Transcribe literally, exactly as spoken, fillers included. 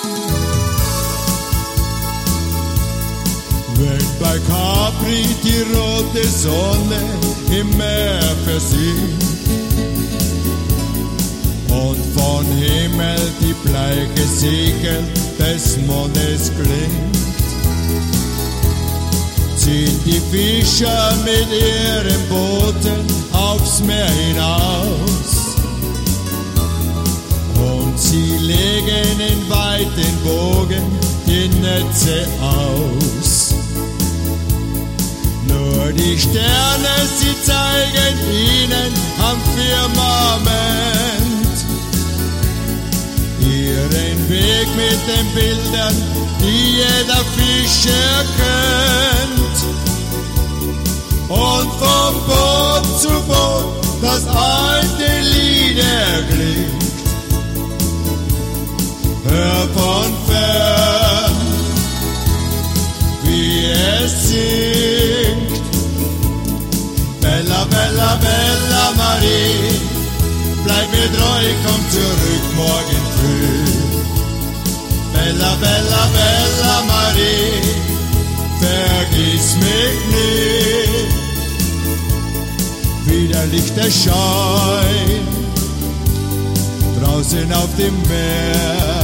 Wenn bei Capri die rote Sonne im Meer versinkt und von Himmel die bleiche Segel des Mondes klingt, ziehen die Fischer mit ihren Booten aufs Meer hinaus und sie legen in weiten Bogen die Netze aus. Nur die Sterne, sie zeigen ihnen am Firmament ihren Weg mit den Bildern, die jeder Fischer kennt. Und vom Boot zu Boot das alte Lied erklingt. Hör von fern, wie es singt. Bella, bella, bella Marie, bleib mir treu, komm zurück morgen früh. Bella, bella, bella Marie, vergiss mich nie. Wieder Lichterschein draußen auf dem Meer.